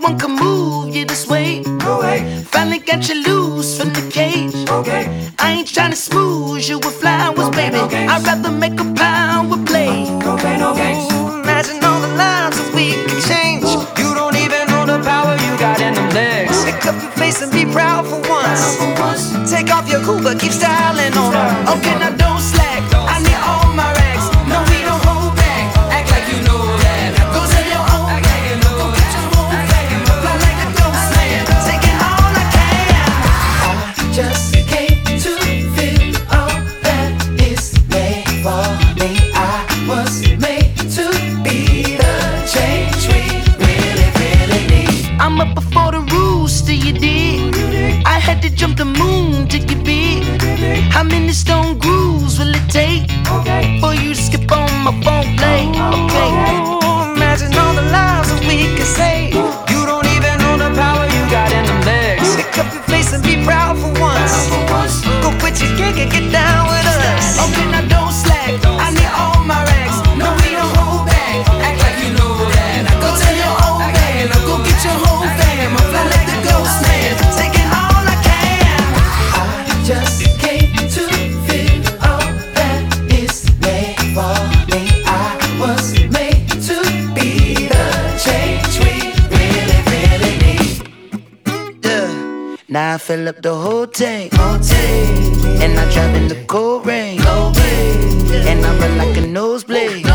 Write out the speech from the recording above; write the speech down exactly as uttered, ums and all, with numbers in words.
one can move you this way. No way. Finally got you loose from the cage. Okay. I ain't tryna smooth you with flowers, No, baby. no games. I'd rather make a power play. No pain, no games. Imagine all the lives that we could change. You don't even know the power you got in them legs. Pick up your face and be proud for once. For once. Take off your cool, but keep styling on her. Okay, now don't slack. I need all my racks. No, we don't hold back. Act like you know that. Go tell your own Act like you know Go that. get your whole fam. Fly like a ghost man. Taking all I can. I just came to feel all that is made for me. I was made to be the change we really, really need. I'm up before the rooster, you dig? I had to jump the moon to get big. How many stone grooves will it take Okay. for you to skip on my phone play? Okay. Ooh, imagine all the lives that we could save. You don't even know the power you got in them legs. Pick up your face and be proud for once. For once. Go quit your gig and get down with us. Okay, now don't slack. I need all my racks. No, we don't hold back. Act like you know that. Go tell your old man. Go get your whole fam. I'm fly like the ghost man. Taking all I can. I just came to feel all that is made for me. I was made to be the change we really, really need. Yeah. Now I fill up the whole tank, whole tank. And I drive in the cold rain, cold rain. And I run like a nosebleed.